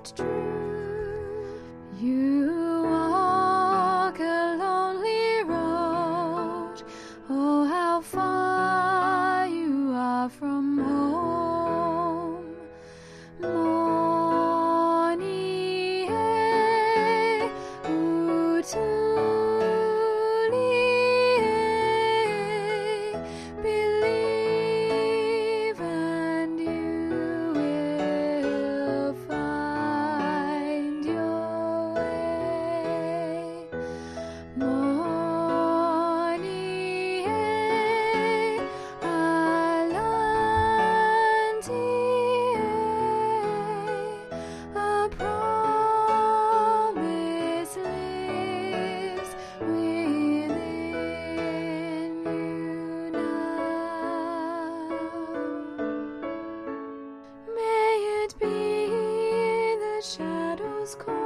not true. You walk a lonely road. Oh, how far you are from home. Morning, believe and you will find your way. Morning, a promise lives within you now. May it be the shadows call.